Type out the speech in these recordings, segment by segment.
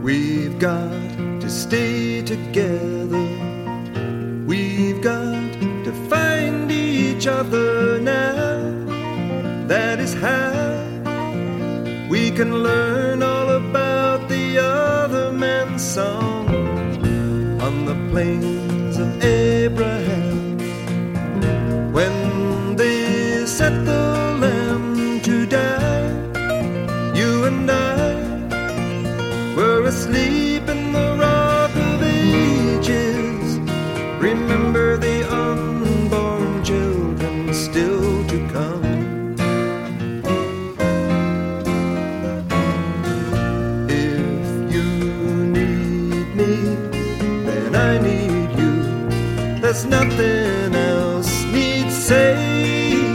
We've got to stay together. We've got to find each other now. That is how we can learn all about the other man's song. On the plains of Abraham, when they set the lamb to die, you and I were asleep in the rock of ages. Remember the unborn children still to come. If you need me, then I need you. There's nothing else needs saying.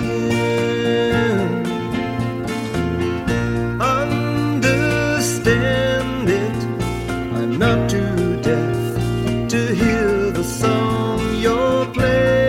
Understand it, I'm not too deaf to hear the song you're playing.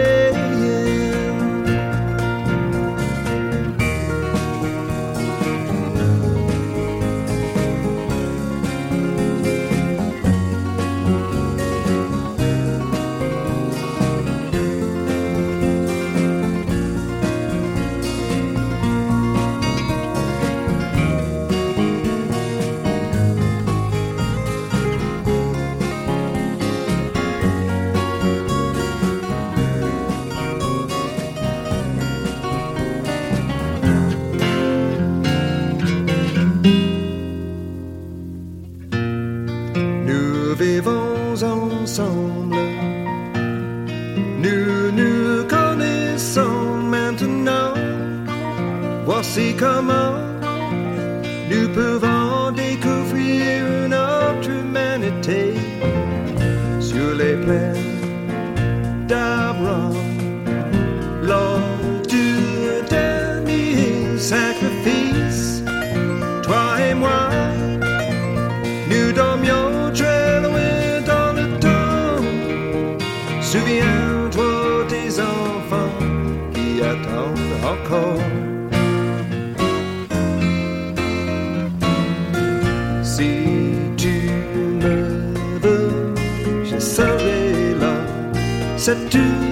Nous vivons ensemble, nous nous connaissons maintenant. Voici comment nous pouvons découvrir une autre humanité sur les plaines d'Abraham. Lors du dernier sacrifice, toi et moi, nous dormions très loin dans le temps. Souviens-toi des enfants qui attendent encore. Si tu me veux, je serai là. C'est tout.